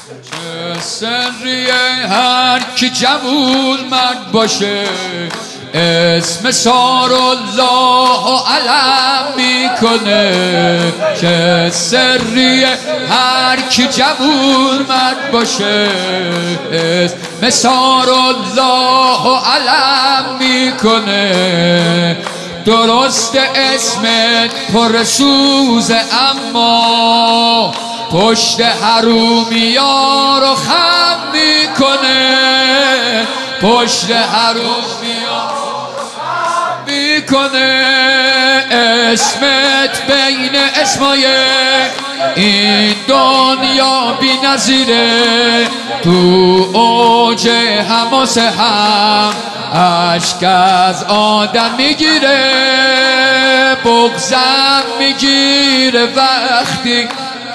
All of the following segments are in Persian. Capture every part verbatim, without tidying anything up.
چه سریه هر کی جوون مرد باشه اسم سارالله علم میکنه. چه سریه هر کی جوون مرد باشه اسم سارالله علم میکنه. درست اسمت پر سوزه اما پشت حرومیا رو خم میکنه. پشت حرومیا رو خم میکنه. اسمت بین اسمای این دنیا بی نظیره. تو اوج حماس هم اشک از آدم میگیره. بغضم میگیره وقتی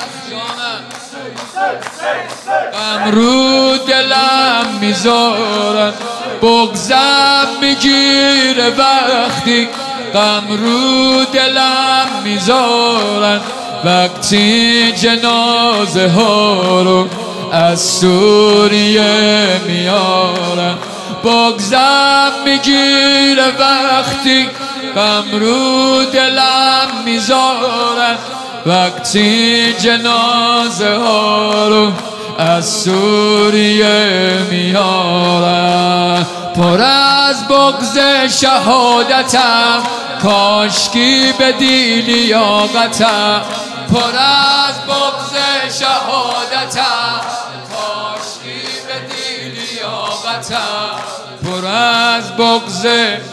غم رو دلم میذارن. بغضم میگیره وقتی غم رو دلم میذارن. وقتی جنازه ها رو از سوریه میارن. بغضم میگیره وقتی غم رو دلم میذارن. وقتی جنازه ها رو از سوریه میارن. پر از بغض شهادتم کاشکی بدی لیاقتم. پر از بغض شهادتم کاشکی بدی لیاقتم. پر از بغض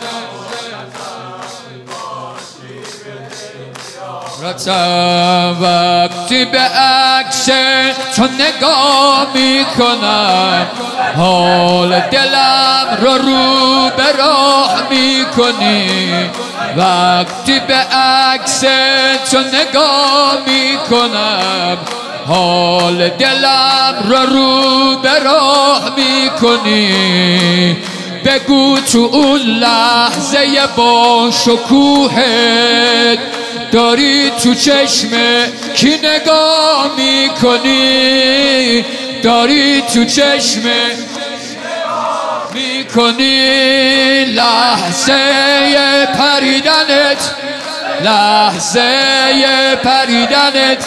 وقتی به عکس تو نگاه میکنم حال دلم رو رو به راه میکنی. وقتی به عکس تو نگاه میکنم حال دلم رو رو به راه میکنی. بگو تو اون لحظه با شکوهت داری تو چشم کی نگاه میکنی. داری تو چشم میکنی. لحظه پریدنت لحظه پریدنت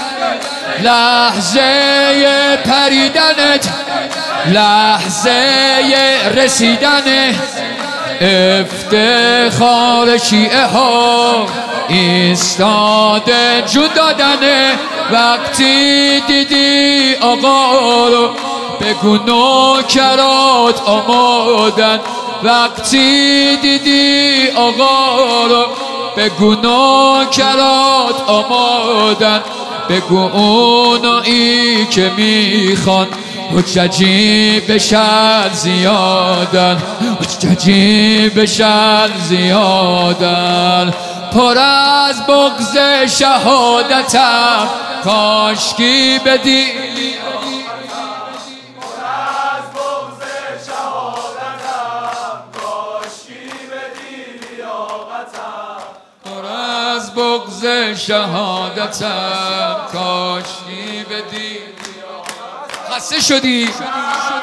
لحظه پریدنت لحظه رسیدن افتخار شیعه ها ایستاده جون دادنه. وقتی دیدی آقا رو بگو نوکرات آمادن. وقتی دیدی آقا رو بگو نوکرات آمادن. بگو اونایی که میخوان حججی بشن زیادن. حججی بشن زیادن. پر از بغض شهادتم کاشکی بدی. پر از بغض شهادتم کاشکی بدی لیاقتم. پر از بغض شهادتم کاشکی بدی. خسته شدی